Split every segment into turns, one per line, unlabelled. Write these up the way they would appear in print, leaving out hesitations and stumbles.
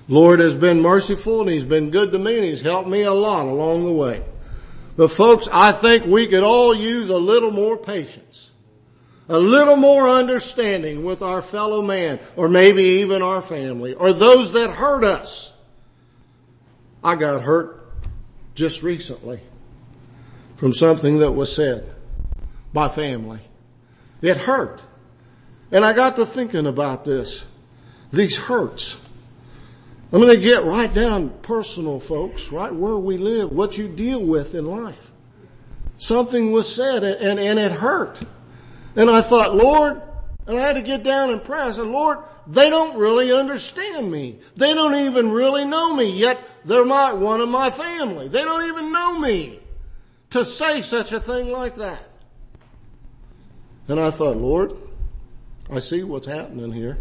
Lord has been merciful and He's been good to me and He's helped me a lot along the way. But folks, I think we could all use a little more patience, a little more understanding with our fellow man, or maybe even our family, or those that hurt us. I got hurt just recently from something that was said by family. It hurt. And I got to thinking about this. These hurts. I'm going to get right down personal, folks, right where we live, what you deal with in life. Something was said and it hurt. And I thought, Lord, and I had to get down and pray. I said, Lord, they don't really understand me. They don't even really know me, yet they're not one of my family. They don't even know me to say such a thing like that. And I thought, Lord, I see what's happening here.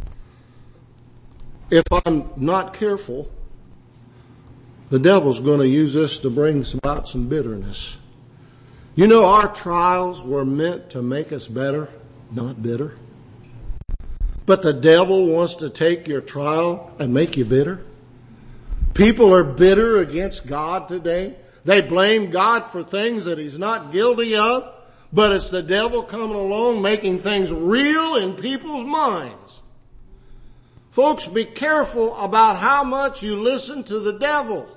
If I'm not careful, the devil's going to use this to bring about some bitterness. You know, our trials were meant to make us better, not bitter. But the devil wants to take your trial and make you bitter. People are bitter against God today. They blame God for things that He's not guilty of. But it's the devil coming along making things real in people's minds. Folks, be careful about how much you listen to the devil.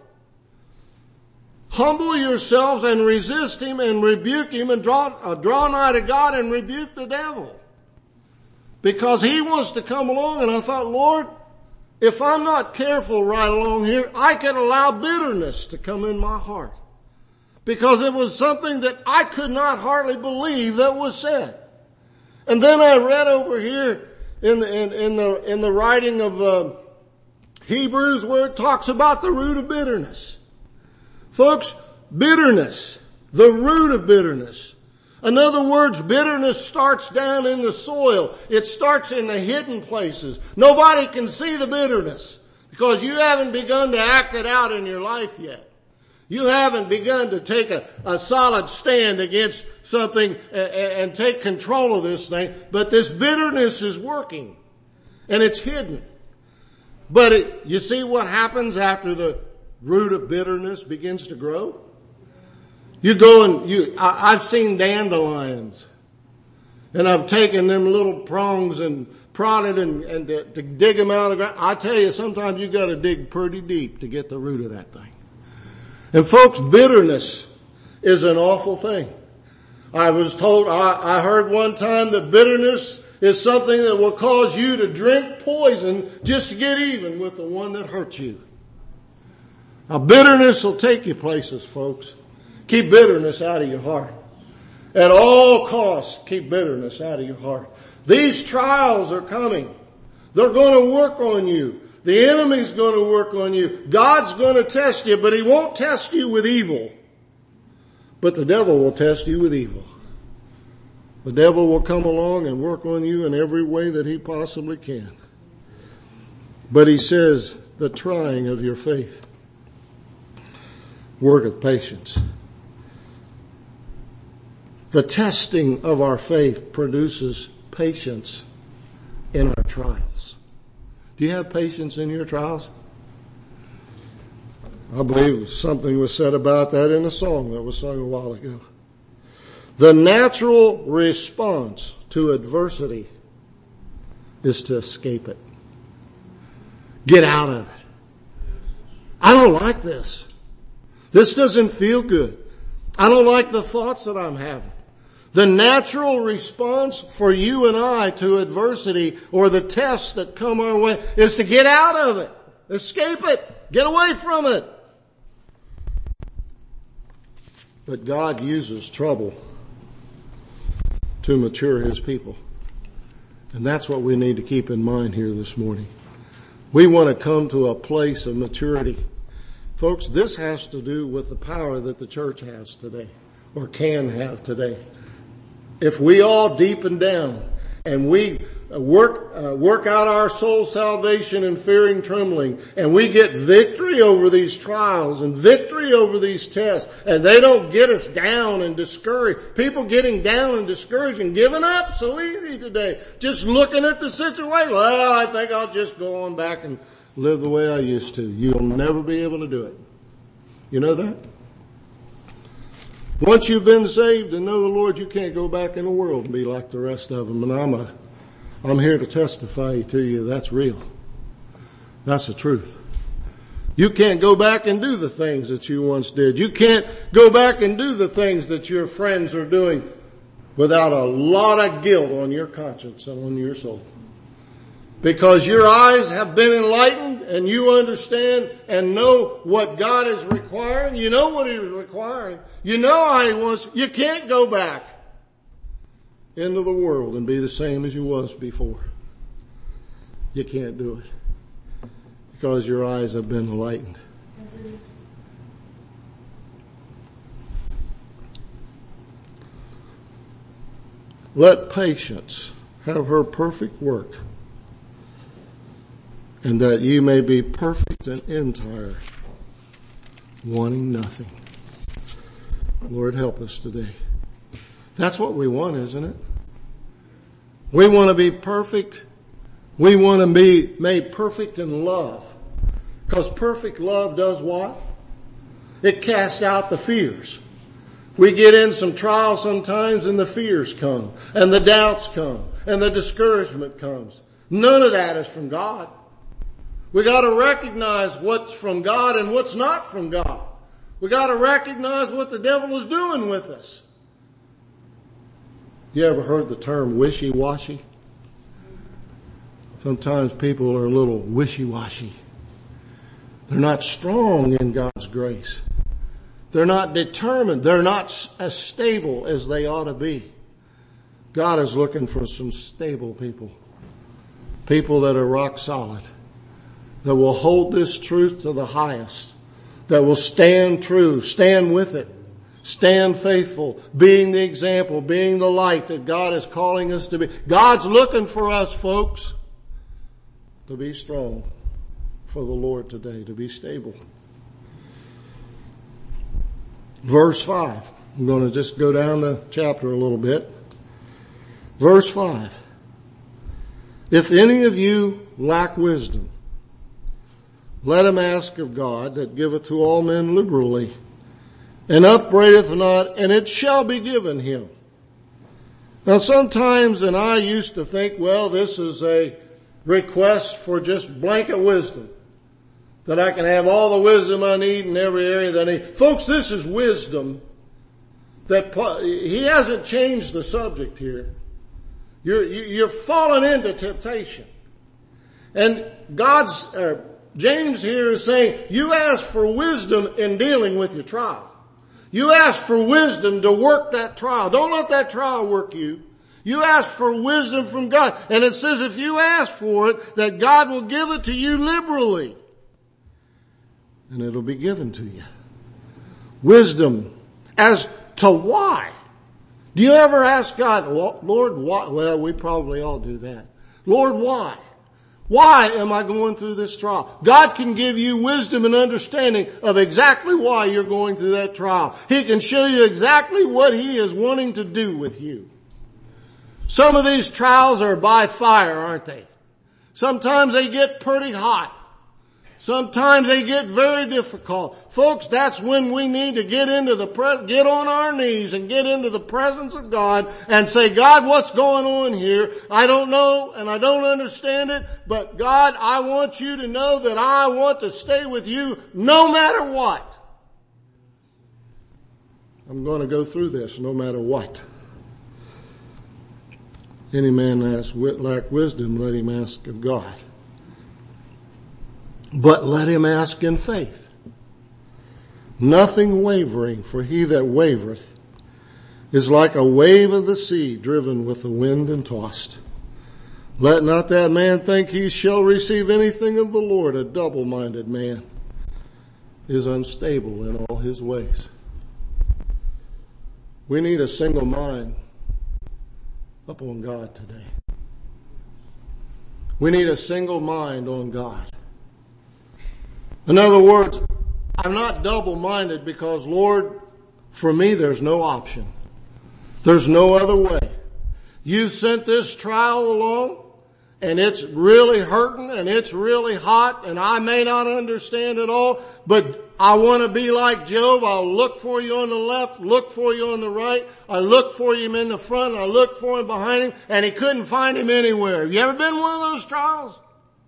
Humble yourselves and resist him and rebuke him and draw nigh to God and rebuke the devil. Because he wants to come along, and I thought, Lord, if I'm not careful right along here, I could allow bitterness to come in my heart. Because it was something that I could not hardly believe that was said. And then I read over here in the writing of Hebrews where it talks about the root of bitterness. Folks, bitterness, the root of bitterness. In other words, bitterness starts down in the soil. It starts in the hidden places. Nobody can see the bitterness because you haven't begun to act it out in your life yet. You haven't begun to take a solid stand against something and take control of this thing. But this bitterness is working. And it's hidden. But you see what happens after the root of bitterness begins to grow? You go and I've seen dandelions. And I've taken them little prongs and prodded and to dig them out of the ground. I tell you, sometimes you got to dig pretty deep to get the root of that thing. And folks, bitterness is an awful thing. I was told, I heard one time that bitterness is something that will cause you to drink poison just to get even with the one that hurt you. Now bitterness will take you places, folks. Keep bitterness out of your heart. At all costs, keep bitterness out of your heart. These trials are coming. They're going to work on you. The enemy's going to work on you. God's going to test you, but He won't test you with evil. But the devil will test you with evil. The devil will come along and work on you in every way that he possibly can. But he says, the trying of your faith worketh patience. The testing of our faith produces patience in our trials. Do you have patience in your trials? I believe something was said about that in a song that was sung a while ago. The natural response to adversity is to escape it. Get out of it. I don't like this. This doesn't feel good. I don't like the thoughts that I'm having. The natural response for you and I to adversity or the tests that come our way is to get out of it. Escape it. Get away from it. But God uses trouble to mature His people. And that's what we need to keep in mind here this morning. We want to come to a place of maturity. Folks, this has to do with the power that the church has today, or can have today. If we all deepen down and we work out our soul salvation in fear and trembling, and we get victory over these trials and victory over these tests, and they don't get us down and discouraged. People getting down and discouraged and giving up so easy today. Just looking at the situation. Well, I think I'll just go on back live the way I used to. You'll never be able to do it. You know that? Once you've been saved and know the Lord, you can't go back in the world and be like the rest of them. And I'm here to testify to you that's real. That's the truth. You can't go back and do the things that you once did. You can't go back and do the things that your friends are doing without a lot of guilt on your conscience and on your soul. Because your eyes have been enlightened and you understand and know what God is requiring. You know what He was requiring. You know how He wants. You can't go back into the world and be the same as you was before. You can't do it. Because your eyes have been enlightened. Let patience have her perfect work, and that ye may be perfect and entire, wanting nothing. Lord, help us today. That's what we want, isn't it? We want to be perfect. We want to be made perfect in love. Because perfect love does what? It casts out the fears. We get in some trials sometimes and the fears come, and the doubts come, and the discouragement comes. None of that is from God. We got to recognize what's from God and what's not from God. We got to recognize what the devil is doing with us. You ever heard the term wishy-washy? Sometimes people are a little wishy-washy. They're not strong in God's grace. They're not determined. They're not as stable as they ought to be. God is looking for some stable people. People that are rock solid. That will hold this truth to the highest. That will stand true. Stand with it. Stand faithful. Being the example. Being the light that God is calling us to be. God's looking for us, folks, to be strong for the Lord today. To be stable. Verse 5. I'm going to just go down the chapter a little bit. Verse 5. If any of you lack wisdom, let him ask of God that giveth to all men liberally, and upbraideth not, and it shall be given him. Now sometimes, and I used to think, well, this is a request for just blanket wisdom. That I can have all the wisdom I need in every area that I need. Folks, this is wisdom that he hasn't changed the subject here. You're falling into temptation. And James here is saying, you ask for wisdom in dealing with your trial. You ask for wisdom to work that trial. Don't let that trial work you. You ask for wisdom from God. And it says if you ask for it, that God will give it to you liberally. And it'll be given to you. Wisdom as to why. Do you ever ask God, Lord, why? Well, we probably all do that. Lord, why? Why am I going through this trial? God can give you wisdom and understanding of exactly why you're going through that trial. He can show you exactly what He is wanting to do with you. Some of these trials are by fire, aren't they? Sometimes they get pretty hot. Sometimes they get very difficult. Folks, that's when we need to get on our knees and get into the presence of God and say, God, what's going on here? I don't know and I don't understand it, but God, I want you to know that I want to stay with you no matter what. I'm going to go through this no matter what. Any man lack wisdom, let him ask of God. But let him ask in faith, nothing wavering, for he that wavereth is like a wave of the sea driven with the wind and tossed. Let not that man think he shall receive anything of the Lord. A double-minded man is unstable in all his ways. We need a single mind upon God today. We need a single mind on God. In other words, I'm not double-minded because, Lord, for me there's no option. There's no other way. You sent this trial along, and it's really hurting and it's really hot and I may not understand it all, but I want to be like Job. I'll look for you on the left, look for you on the right. I look for him in the front, I look for him behind him, and he couldn't find him anywhere. Have you ever been in one of those trials?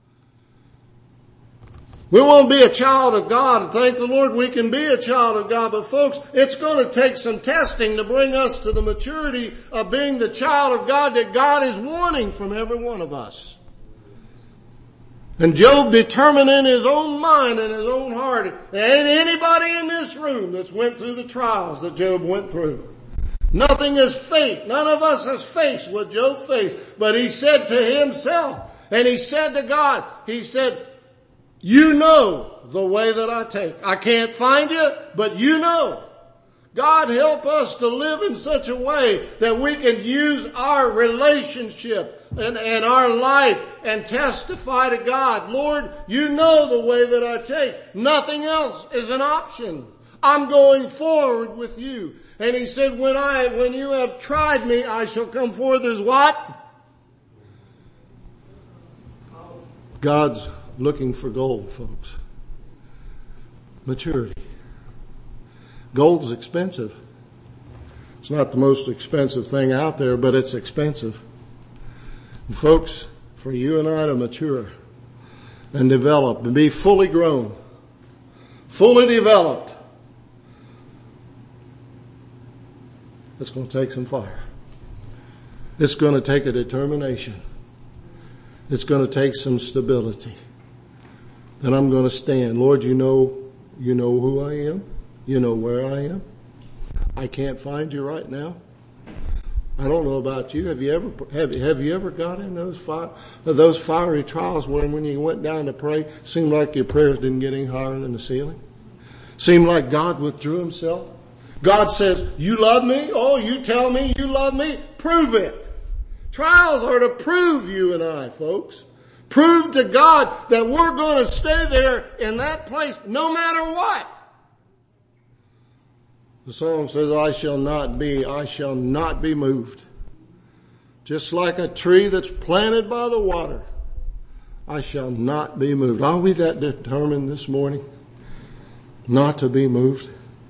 We want to be a child of God, and thank the Lord we can be a child of God. But folks, it's going to take some testing to bring us to the maturity of being the child of God that God is wanting from every one of us. And Job determined in his own mind and his own heart, there ain't anybody in this room that's went through the trials that Job went through. Nothing is fate. None of us has faced what Job faced. But he said to himself, and he said to God, he said, you know the way that I take. I can't find you, but you know. God help us to live in such a way that we can use our relationship and our life and testify to God. Lord, you know the way that I take. Nothing else is an option. I'm going forward with you. And he said, when you have tried me, I shall come forth as what? God's looking for gold, folks. Maturity. Gold's expensive. It's not the most expensive thing out there, but it's expensive. And folks, for you and I to mature and develop and be fully grown, fully developed, it's going to take some fire. It's going to take a determination. It's going to take some stability. And I'm going to stand. Lord, you know who I am. You know where I am. I can't find you right now. I don't know about you. Have you ever got in those fiery trials when you went down to pray, seemed like your prayers didn't get any higher than the ceiling? Seemed like God withdrew himself? God says, you love me? Oh, you tell me you love me? Prove it. Trials are to prove you and I, folks. Prove to God that we're going to stay there in that place no matter what. The song says, I shall not be moved. Just like a tree that's planted by the water, I shall not be moved. Are we that determined this morning not to be moved?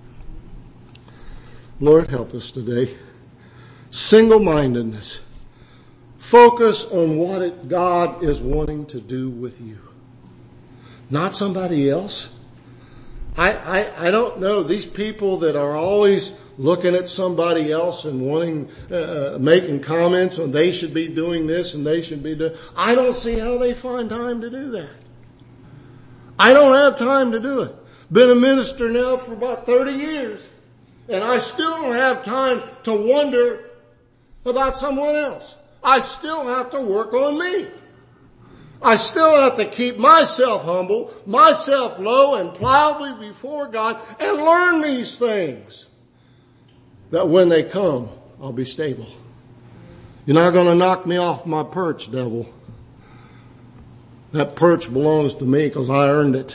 Lord, help us today. Single-mindedness. Focus on what God is wanting to do with you. Not somebody else. I don't know. These people that are always looking at somebody else and wanting, making comments on they should be doing this and they should be doing, I don't see how they find time to do that. I don't have time to do it. Been a minister now for about 30 years and I still don't have time to wonder about someone else. I still have to work on me. I still have to keep myself humble, myself low and proudly before God and learn these things. That when they come, I'll be stable. You're not going to knock me off my perch, devil. That perch belongs to me because I earned it.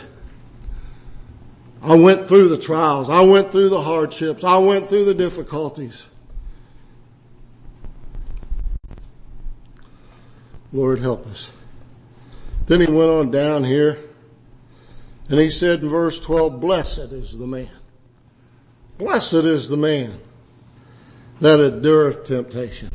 I went through the trials. I went through the hardships. I went through the difficulties. Lord, help us. Then he went on down here and he said in verse 12, blessed is the man. Blessed is the man that endureth temptation.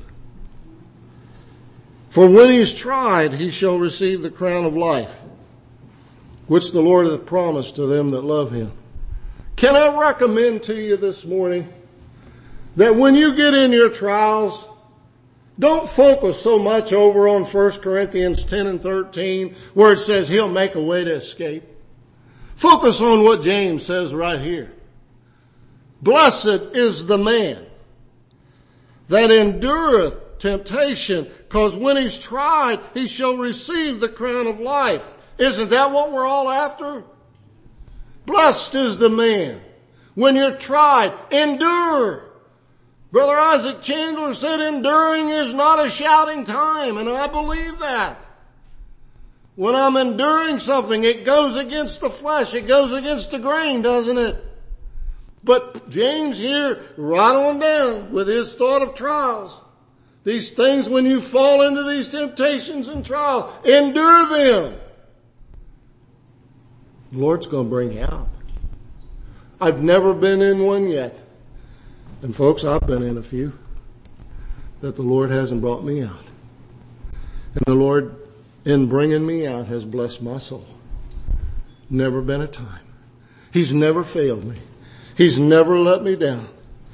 For when he is tried, he shall receive the crown of life, which the Lord hath promised to them that love him. Can I recommend to you this morning that when you get in your trials, don't focus so much over on 1 Corinthians 10 and 13 where it says he'll make a way to escape. Focus on what James says right here. Blessed is the man that endureth temptation, because when he's tried, he shall receive the crown of life. Isn't that what we're all after? Blessed is the man. When you're tried, endure. Brother Isaac Chandler said enduring is not a shouting time, and I believe that. When I'm enduring something, it goes against the flesh, it goes against the grain, doesn't it? But James here, right on down with his thought of trials, These things, when you fall into these temptations and trials, endure them. The Lord's going to bring you out. I've never been in one yet. And folks, I've been in a few that the Lord hasn't brought me out. And the Lord, in bringing me out, has blessed my soul. Never been a time. He's never failed me. He's never let me down.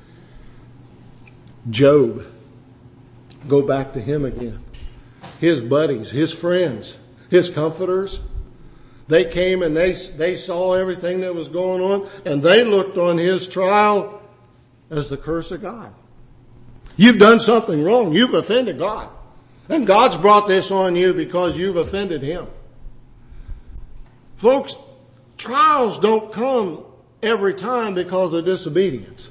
Job. Go back to him again. His buddies, his friends, his comforters, they came and they saw everything that was going on, and they looked on his trial as the curse of God. You've done something wrong. You've offended God. And God's brought this on you because you've offended Him. Folks, trials don't come every time because of disobedience.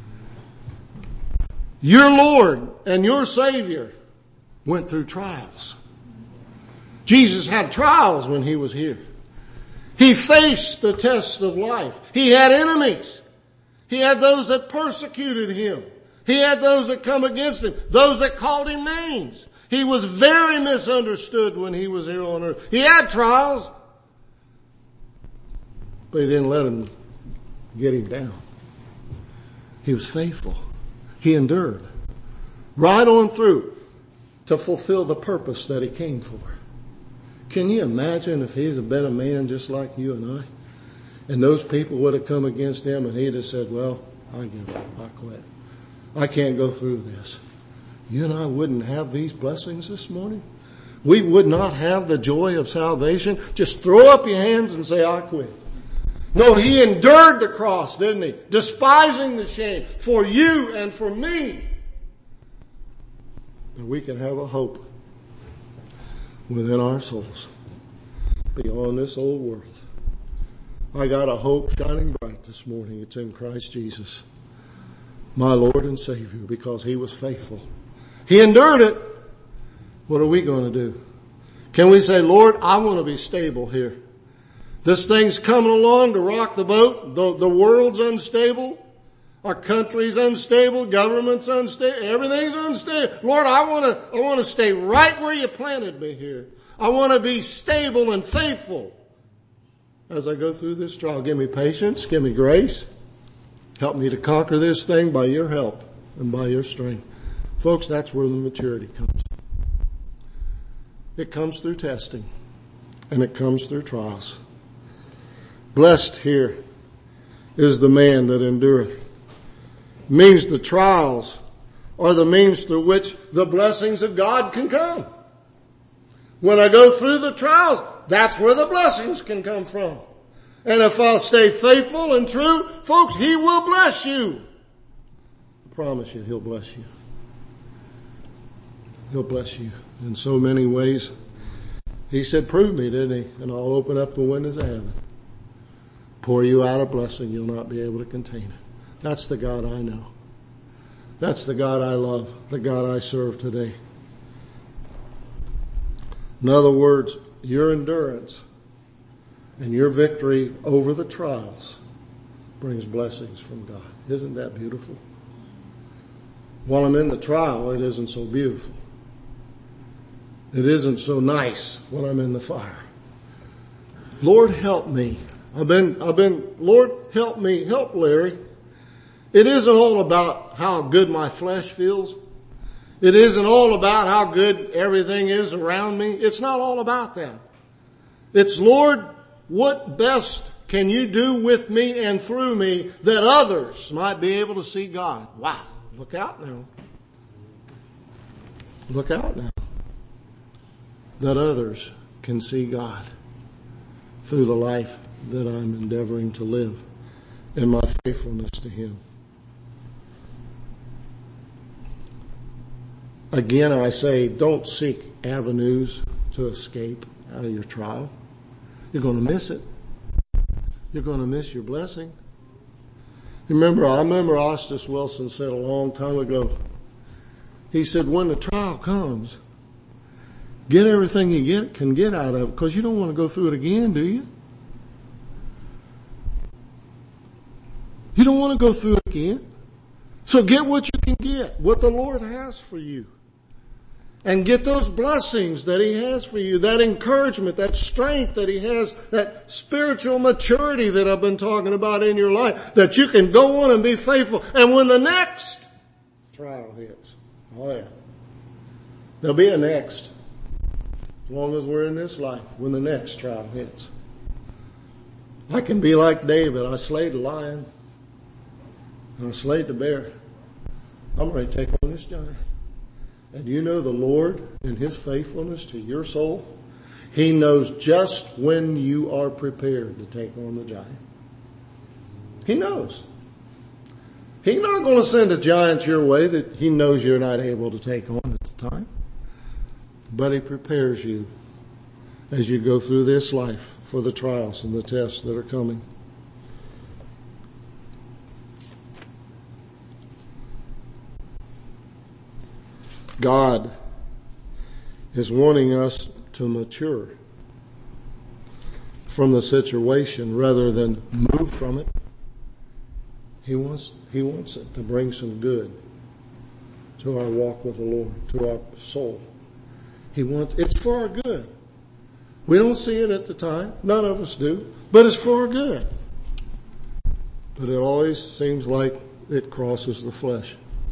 Your Lord and your Savior went through trials. Jesus had trials when He was here. He faced the tests of life. He had enemies. He had those that persecuted Him. He had those that come against Him. Those that called Him names. He was very misunderstood when He was here on earth. He had trials. But He didn't let them get Him down. He was faithful. He endured right on through to fulfill the purpose that He came for. Can you imagine if He's been a man just like you and I? And those people would have come against Him and He'd have said, well, I give up. I quit. I can't go through this. You and I wouldn't have these blessings this morning. We would not have the joy of salvation. Just throw up your hands and say, I quit. No, He endured the cross, didn't He? Despising the shame for you and for me. That we can have a hope within our souls beyond this old world. I got a hope shining bright this morning. It's in Christ Jesus, my Lord and Savior, because He was faithful. He endured it. What are we going to do? Can we say, Lord, I want to be stable here. This thing's coming along to rock the boat. The world's unstable. Our country's unstable. Government's unstable. Everything's unstable. Lord, I want to stay right where You planted me here. I want to be stable and faithful as I go through this trial. Give me patience. Give me grace. Help me to conquer this thing by Your help and by Your strength. Folks, that's where the maturity comes. It comes through testing, and it comes through trials. Blessed here is the man that endureth. Means the trials are the means through which the blessings of God can come. When I go through the trials, that's where the blessings can come from. And if I'll stay faithful and true, folks, He will bless you. I promise you, He'll bless you. He'll bless you in so many ways. He said, prove me, didn't He? And I'll open up the windows of heaven. Pour you out a blessing you'll not be able to contain it. That's the God I know. That's the God I love, the God I serve today. In other words, your endurance and your victory over the trials brings blessings from God. Isn't that beautiful? While I'm in the trial, it isn't so beautiful. It isn't so nice when I'm in the fire. Lord, help me. Lord, help me, help Larry. It isn't all about how good my flesh feels. It isn't all about how good everything is around me. It's not all about that. It's, Lord, what best can You do with me and through me that others might be able to see God? Wow. Look out now. Look out now. That others can see God through the life that I'm endeavoring to live in my faithfulness to Him. Again, I say, don't seek avenues to escape out of your trial. You're going to miss it. You're going to miss your blessing. I remember Ostis Wilson said a long time ago, he said, when the trial comes, get everything you can get out of it, because you don't want to go through it again, do you? You don't want to go through it again. So get what you can get, what the Lord has for you. and get those blessings that He has for you, that encouragement, that strength that He has, that spiritual maturity that I've been talking about in your life, that you can go on and be faithful. And when the next trial hits, oh yeah, there'll be a next. As long as we're in this life, when the next trial hits. I can be like David. I slayed a lion. And I slayed the bear. I'm ready to take on this giant. And you know the Lord in His faithfulness to your soul, He knows just when you are prepared to take on the giant. He knows. He's not going to send a giant your way that He knows you're not able to take on at the time. But He prepares you as you go through this life for the trials and the tests that are coming. God is wanting us to mature from the situation rather than move from it. He wants it to bring some good to our walk with the Lord, to our soul. It's for our good. We don't see it at the time. None of us do. But it's for our good. But it always seems like it crosses the flesh.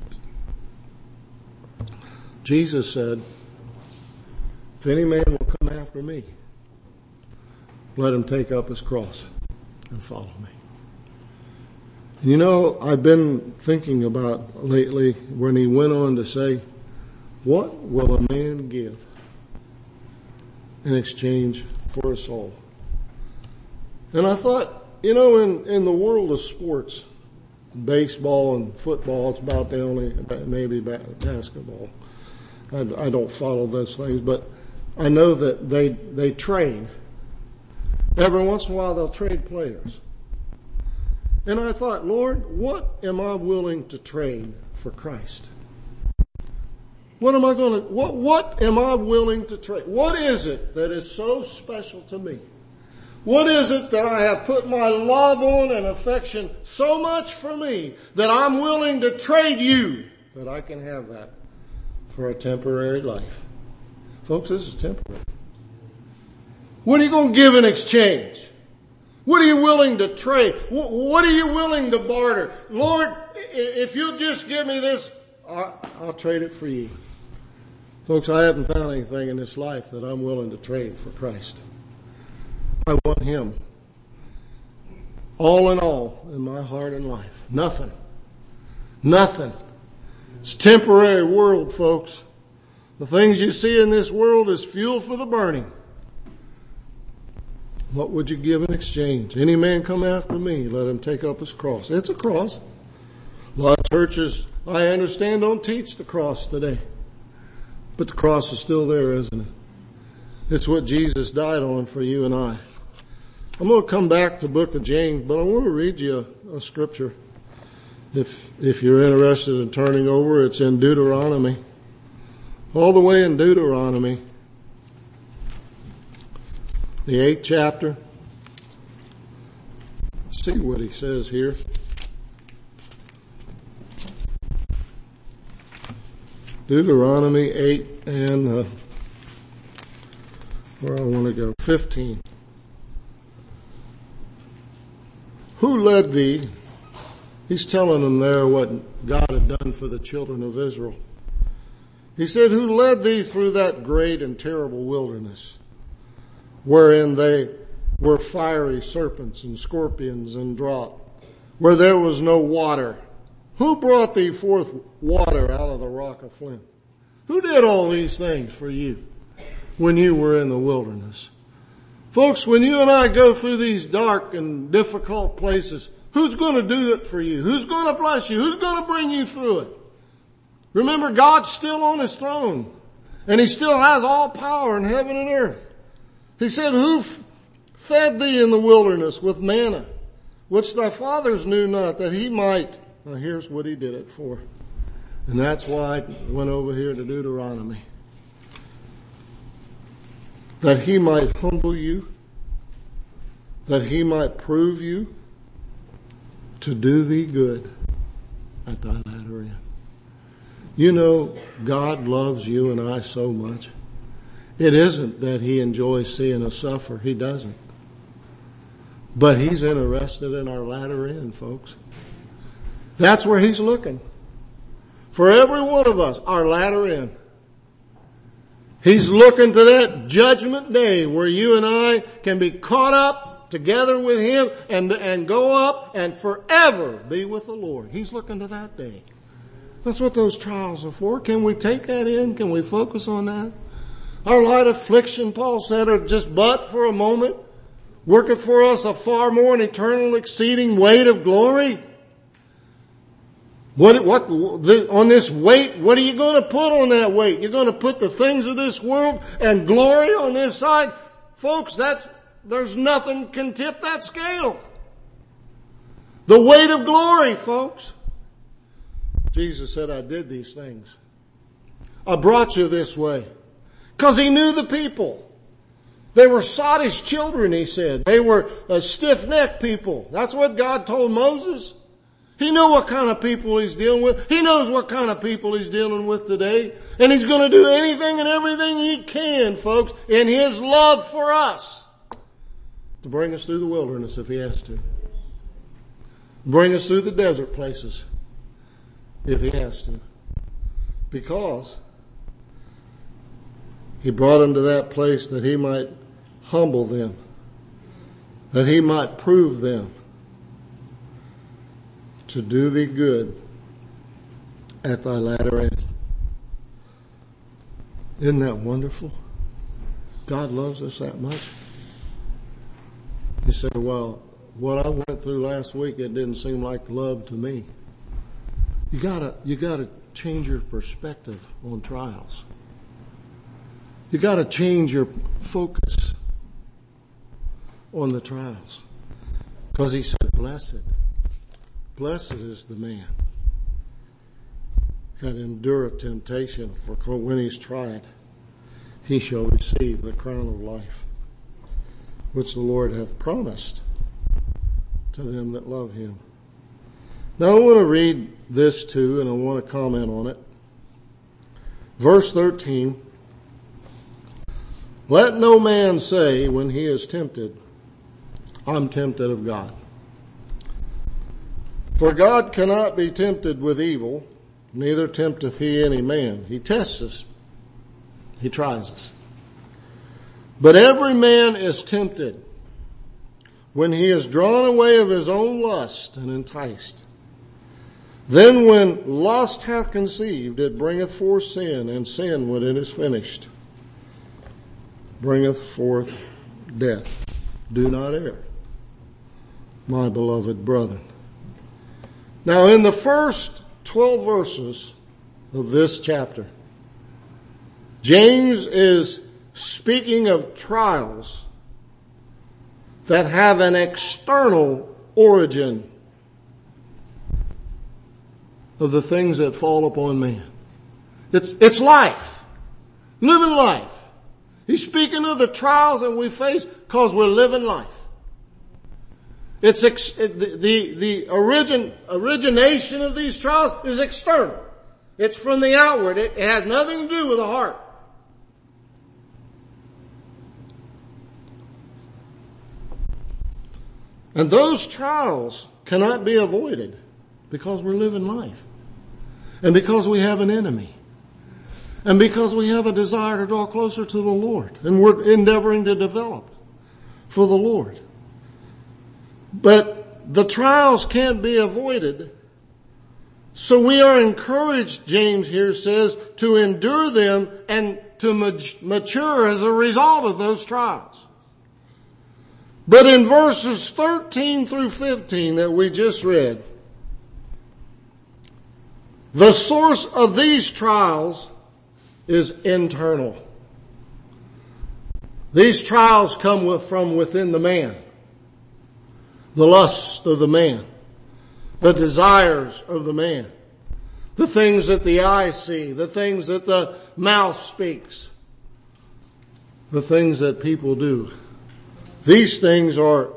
Jesus said, if any man will come after me, let him take up his cross and follow me. And you know, I've been thinking about lately when He went on to say, what will a man give in exchange for a soul? And I thought, you know, in the world of sports, baseball and football, it's about the only, maybe basketball. I don't follow those things, but I know that they trade. Every once in a while they'll trade players. And I thought, Lord, what am I willing to trade for Christ? What am I willing to trade? What is it that is so special to me? What is it that I have put my love on and affection so much for me that I'm willing to trade you that I can have that for a temporary life? Folks, this is temporary. What are you going to give in exchange? What are you willing to trade? What are you willing to barter? Lord, if you'll just give me this, I'll trade it for you. Folks, I haven't found anything in this life that I'm willing to trade for Christ. I want Him. All in all in my heart and life. Nothing. Nothing. It's a temporary world, folks. The things you see in this world is fuel for the burning. What would you give in exchange? Any man come after me, let him take up his cross. It's a cross. A lot of churches, I understand, don't teach the cross today. But the cross is still there, isn't it? It's what Jesus died on for you and I. I'm going to come back to the book of James, but I want to read you a scripture. If you're interested in turning over, it's in Deuteronomy. All the way in Deuteronomy, the 8th chapter. See what he says here. Deuteronomy 8 and where I want to go, 15. Who led thee? He's telling them there what God had done for the children of Israel. He said, who led thee through that great and terrible wilderness, wherein they were fiery serpents and scorpions and drought, where there was no water? Who brought thee forth water out of the rock of flint? Who did all these things for you when you were in the wilderness? Folks, when you and I go through these dark and difficult places, who's going to do it for you? Who's going to bless you? Who's going to bring you through it? Remember, God's still on His throne, and He still has all power in heaven and earth. He said, who fed thee in the wilderness with manna, which thy fathers knew not, that He might... Now here's what He did it for. And that's why I went over here to Deuteronomy. That He might humble you, that He might prove you, to do thee good at thy latter end. You know, God loves you and I so much. It isn't that He enjoys seeing us suffer. He doesn't. But He's interested in our latter end, folks. That's where He's looking. For every one of us, our latter end. He's looking to that judgment day where you and I can be caught up together with Him and go up and forever be with the Lord. He's looking to that day. That's what those trials are for. Can we take that in? Can we focus on that? Our light affliction, Paul said, are just but for a moment, worketh for us a far more and eternal exceeding weight of glory. On this weight, what are you going to put on that weight? You're going to put the things of this world and glory on this side? Folks, there's nothing can tip that scale. The weight of glory, folks. Jesus said, I did these things. I brought you this way. Because He knew the people. They were sottish children, He said. They were a stiff-necked people. That's what God told Moses. He knew what kind of people He's dealing with. He knows what kind of people He's dealing with today. And He's going to do anything and everything He can, folks, in His love for us to bring us through the wilderness if He has to. Bring us through the desert places if He has to. Because He brought them to that place that He might humble them, that He might prove them to do thee good at thy latter end. Isn't that wonderful? God loves us that much. You say, well, what I went through last week, it didn't seem like love to me. You gotta change your perspective on trials. You gotta change your focus on the trials. Because He said, blessed is the man that endureth temptation, for when he's tried, he shall receive the crown of life, which the Lord hath promised to them that love Him. Now I want to read this too, and I want to comment on it. Verse 13, let no man say when he is tempted, I'm tempted of God. For God cannot be tempted with evil, neither tempteth He any man. He tests us. He tries us. But every man is tempted when he is drawn away of his own lust and enticed. Then when lust hath conceived, it bringeth forth sin, and sin, when it is finished, bringeth forth death. Do not err, my beloved brethren. Now in the first 12 verses of this chapter, James is speaking of trials that have an external origin of the things that fall upon man. It's life. Living life. He's speaking of the trials that we face because we're living life. It's the origination of these trials is external. It's from the outward. It has nothing to do with the heart. And those trials cannot be avoided because we're living life. And because we have an enemy. And because we have a desire to draw closer to the Lord. And we're endeavoring to develop for the Lord. But the trials can't be avoided. So we are encouraged, James here says, to endure them and to mature as a result of those trials. But in verses 13 through 15 that we just read, the source of these trials is internal. These trials come from within the man. The lust of the man. The desires of the man. The things that the eye see. The things that the mouth speaks. The things that people do. These things are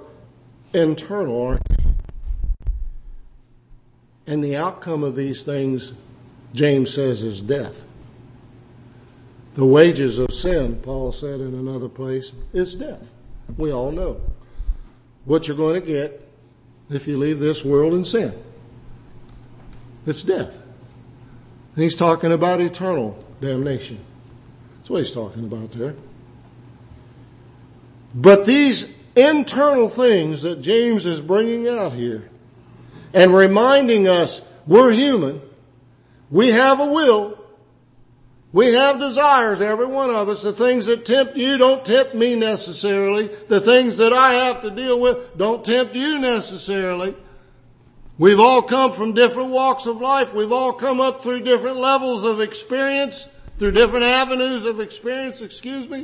internal, aren't they? And the outcome of these things James says, is death. The wages of sin, Paul said in another place, is death. We all know what you're going to get if you leave this world in sin. It's death. And he's talking about eternal damnation. That's what he's talking about there. But these internal things that James is bringing out here and reminding us we're human, we have a will, we have desires, every one of us. The things that tempt you don't tempt me necessarily. The things that I have to deal with don't tempt you necessarily. We've all come from different walks of life. We've all come up through different levels of experience, through different avenues of experience, And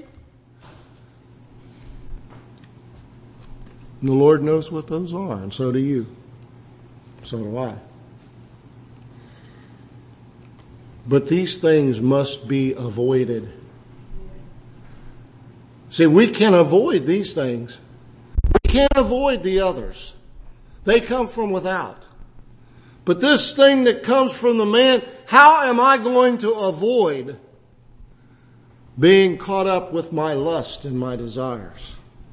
the Lord knows what those are, and so do you. So do I. But these things must be avoided. See, we can avoid these things. We can't avoid the others. They come from without. But this thing that comes from the man, how am I going to avoid being caught up with my lust and my desires?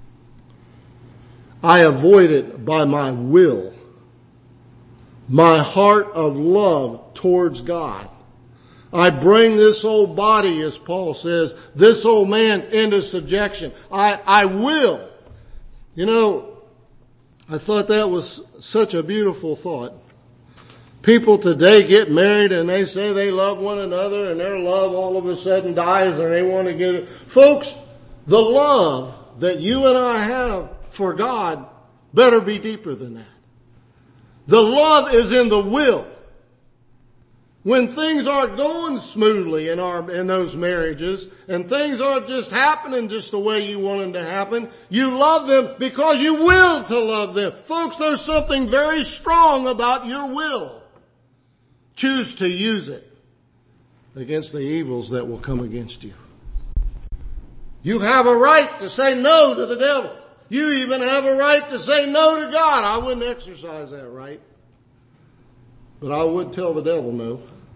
I avoid it by my will, my heart of love towards God. I bring this old body, as Paul says, this old man into subjection. I will. You know, I thought that was such a beautiful thought. People today get married and they say they love one another and their love all of a sudden dies and they want to get it. Folks, the love that you and I have for God better be deeper than that. The love is in the will. When things aren't going smoothly in those marriages and things aren't just happening just the way you want them to happen, you love them because you will to love them. Folks, there's something very strong about your will. Choose to use it against the evils that will come against you. You have a right to say no to the devil. You even have a right to say no to God. I wouldn't exercise that right. But I would tell the devil no.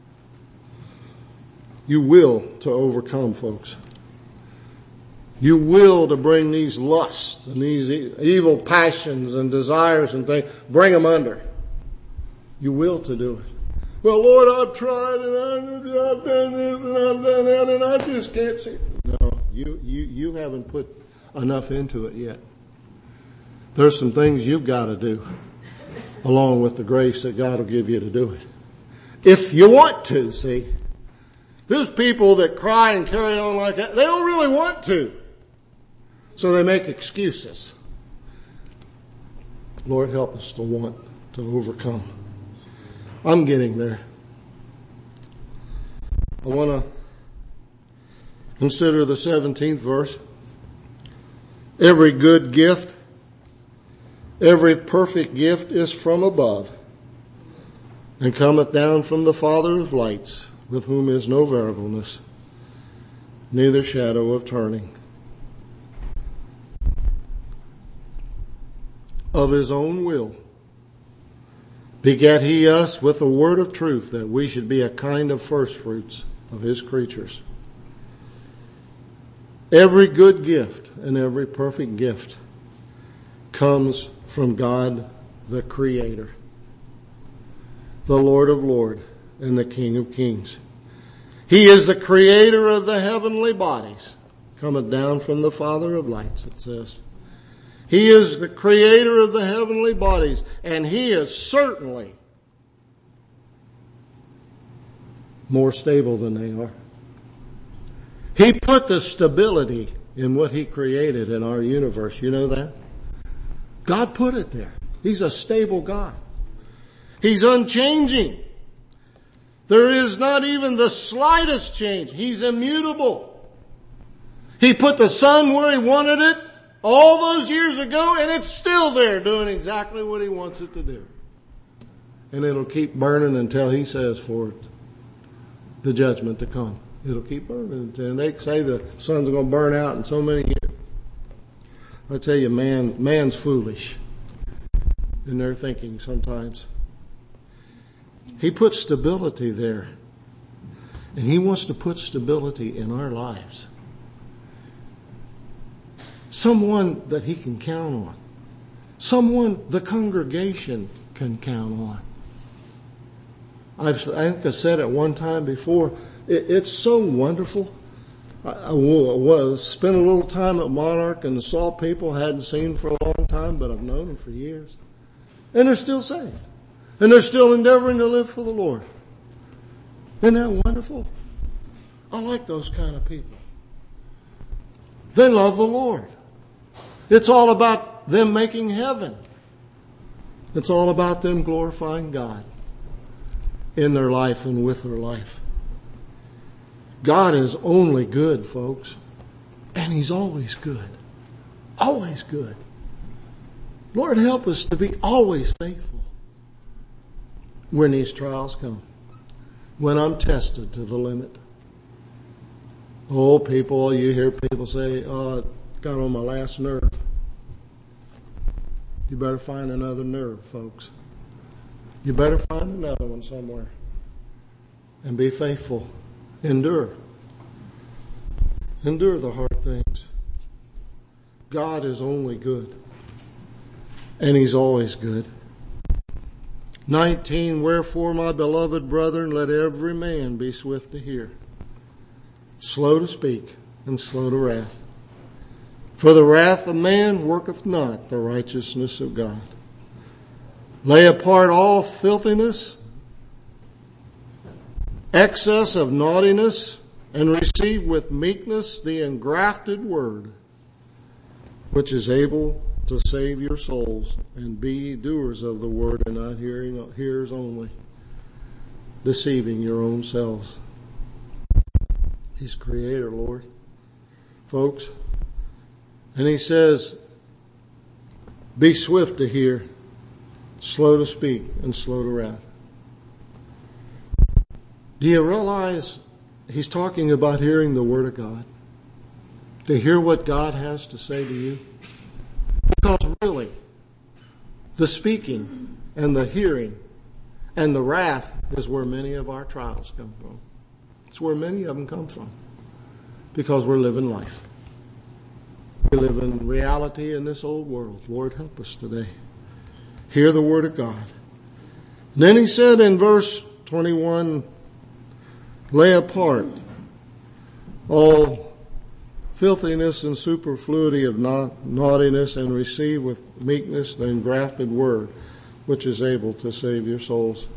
You will to overcome, folks. You will to bring these lusts and these evil passions and desires and things, bring them under. You will to do it. Well, Lord, I've tried and I've done this and I've done that and I just can't see. No, you haven't put enough into it yet. There's some things you've got to do along with the grace that God will give you to do it. If you want to, see. There's people that cry and carry on like that. They don't really want to. So they make excuses. Lord, help us to want to overcome. I'm getting there. I want to consider the 17th verse. Every good gift, every perfect gift is from above, and cometh down from the Father of lights, with whom is no variableness, neither shadow of turning. Of his own will begat he us with the word of truth, that we should be a kind of first fruits of his creatures. Every good gift and every perfect gift comes from God the Creator, the Lord of Lords, and the King of Kings. He is the creator of the heavenly bodies, cometh down from the Father of lights, it says. He is the creator of the heavenly bodies, and he is certainly more stable than they are. He put the stability in what he created in our universe. You know that? God put it there. He's a stable God. He's unchanging. There is not even the slightest change. He's immutable. He put the sun where he wanted it all those years ago, and it's still there doing exactly what he wants it to do. And it'll keep burning until he says for it, the judgment to come. It'll keep burning. And they say the sun's going to burn out in so many years. I tell you, man's foolish in their thinking sometimes. He put stability there And He wants to put stability in our lives. Someone that He can count on. Someone the congregation can count on. I think I said it one time before. It's so wonderful. I spent a little time at Monarch and saw people I hadn't seen for a long time, but I've known them for years. And they're still saved. And they're still endeavoring to live for the Lord. Isn't that wonderful? I like those kind of people. They love the Lord. It's all about them making heaven. It's all about them glorifying God in their life and with their life. God is only good, folks. And He's always good. Always good. Lord, help us to be always faithful when these trials come. When I'm tested to the limit. Oh, people, you hear people say, oh, it got on my last nerve. You better find another nerve, folks. You better find another one somewhere. And be faithful. Endure. Endure the hard things. God is only good. And He's always good. 19, wherefore, my beloved brethren, let every man be swift to hear, slow to speak, and slow to wrath. For the wrath of man worketh not the righteousness of God. Lay apart all filthiness, excess of naughtiness, and receive with meekness the engrafted word, which is able to save your souls, and be doers of the word and not hearers only, deceiving your own selves. He's Creator, Lord. Folks, and He says, be swift to hear, slow to speak, and slow to wrath. Do you realize He's talking about hearing the Word of God? To hear what God has to say to you? Because really, the speaking and the hearing and the wrath is where many of our trials come from. It's where many of them come from. Because we're living life. We live in reality in this old world. Lord, help us today. Hear the Word of God. And then He said in verse 21, lay apart all filthiness and superfluity of naughtiness, and receive with meekness the engrafted word, which is able to save your souls.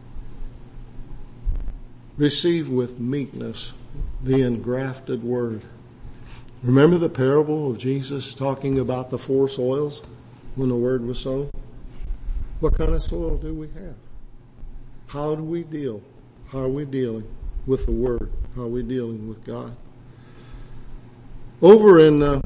Receive with meekness the engrafted word. Remember the parable of Jesus talking about the 4 soils when the word was sown? What kind of soil do we have? How do we deal? How are we dealing with the word? How are we dealing with God? Over in the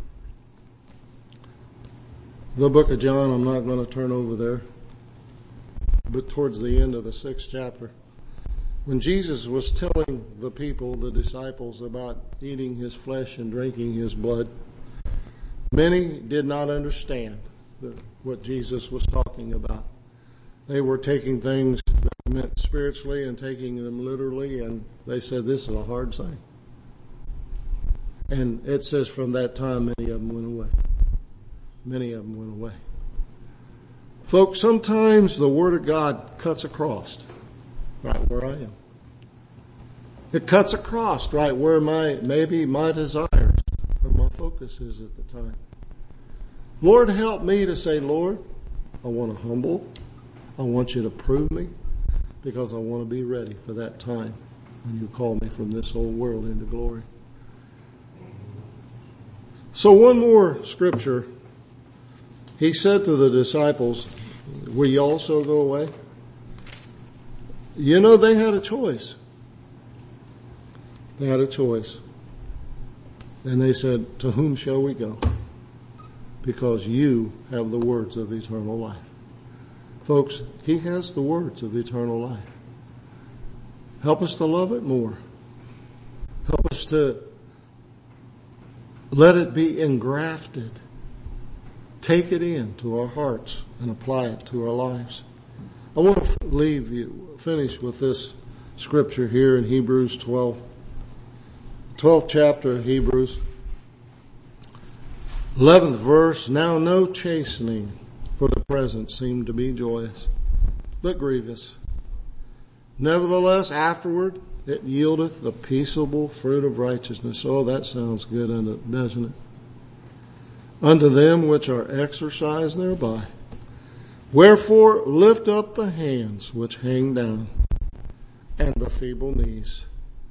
book of John, I'm not going to turn over there, but towards the end of the 6th chapter, when Jesus was telling the people, the disciples, about eating His flesh and drinking His blood, many did not understand what Jesus was talking about. They were taking things that meant spiritually and taking them literally, and they said, this is a hard saying. And it says from that time, many of them went away. Many of them went away. Folks, sometimes the Word of God cuts across right where I am. It cuts across right where maybe my desires or my focus is at the time. Lord, help me to say, Lord, I want to humble. I want you to prove me, because I want to be ready for that time when you call me from this old world into glory. So one more scripture. He said to the disciples, will you also go away? You know, they had a choice. They had a choice. And they said, to whom shall we go? Because you have the words of eternal life. Folks, He has the words of eternal life. Help us to love it more. Help us to let it be engrafted. Take it into our hearts and apply it to our lives. I want to finish with this scripture here in Hebrews 12. 12th chapter of Hebrews. 11th verse. Now no chastening for the present seemed to be joyous, but grievous. Nevertheless, afterward it yieldeth the peaceable fruit of righteousness. Oh, that sounds good, doesn't it? Unto them which are exercised thereby. Wherefore lift up the hands which hang down, and the feeble knees.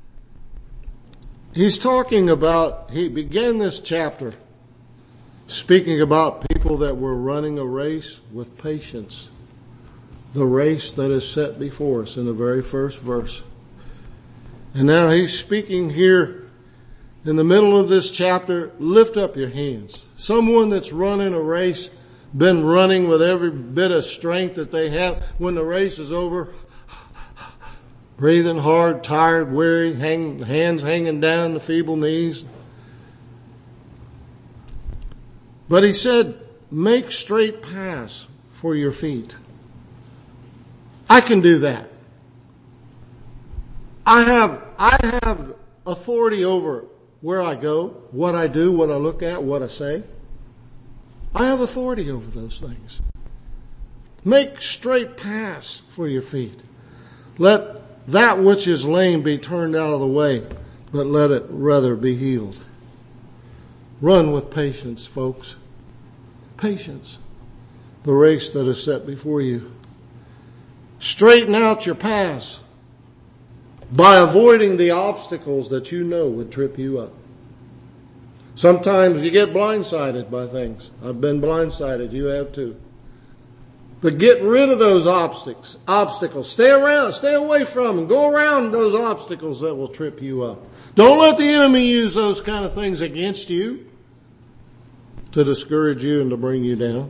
He began this chapter speaking about people that were running a race with patience. The race that is set before us in the very first verse. And now he's speaking here in the middle of this chapter, lift up your hands. Someone that's running a race, been running with every bit of strength that they have. When the race is over, breathing hard, tired, weary, hands hanging down, the feeble knees. But he said, make straight paths for your feet. I can do that. I have authority over where I go, what I do, what I look at, what I say. I have authority over those things. Make straight paths for your feet. Let that which is lame be turned out of the way, but let it rather be healed. Run with patience, folks. Patience. The race that is set before you. Straighten out your paths by avoiding the obstacles that you know would trip you up. Sometimes you get blindsided by things. I've been blindsided. You have too. But get rid of those obstacles. Stay away from them. Go around those obstacles that will trip you up. Don't let the enemy use those kind of things against you to discourage you and to bring you down.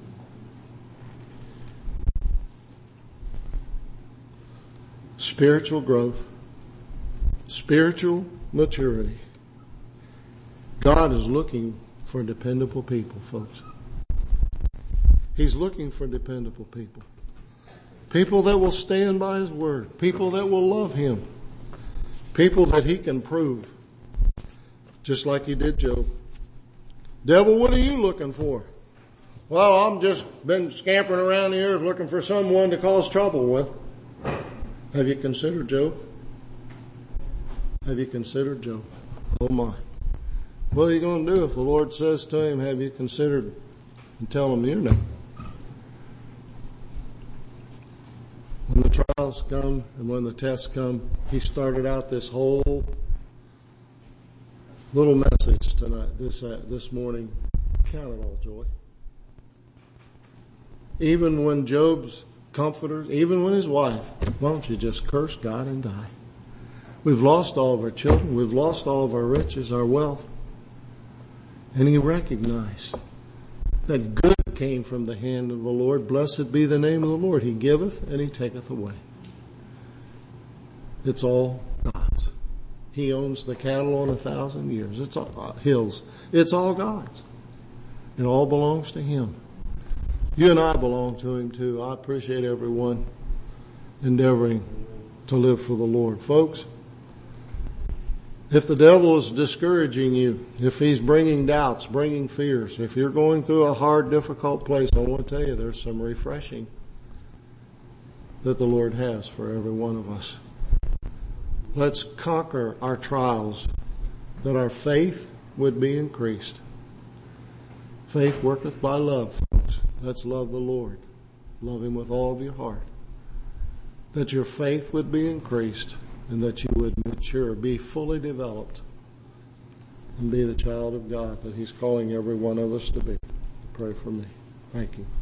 Spiritual growth. Spiritual maturity. God is looking for dependable people, folks. He's looking for dependable people. People that will stand by His word. People that will love Him. People that He can prove. Just like He did Job. Devil, what are you looking for? Well, I'm just been scampering around here looking for someone to cause trouble with. Have you considered Job? Have you considered Job? Oh my. What are you going to do if the Lord says to him, have you considered, and tell him your name? When the trials come and when the tests come, he started out this whole little message tonight, this morning. Count it all joy. Even when Job's comforters, even when his wife, why don't you just curse God and die? We've lost all of our children. We've lost all of our riches, our wealth. And he recognized that good came from the hand of the Lord. Blessed be the name of the Lord. He giveth and He taketh away. It's all God's. He owns the cattle on 1,000 years. It's all hills. It's all God's. It all belongs to Him. You and I belong to Him too. I appreciate everyone endeavoring to live for the Lord. Folks, if the devil is discouraging you, if he's bringing doubts, bringing fears, if you're going through a hard, difficult place, I want to tell you there's some refreshing that the Lord has for every one of us. Let's conquer our trials, that our faith would be increased. Faith worketh by love, folks. Let's love the Lord. Love Him with all of your heart. That your faith would be increased and that you would mature, be fully developed, and be the child of God that He's calling every one of us to be. Pray for me. Thank you.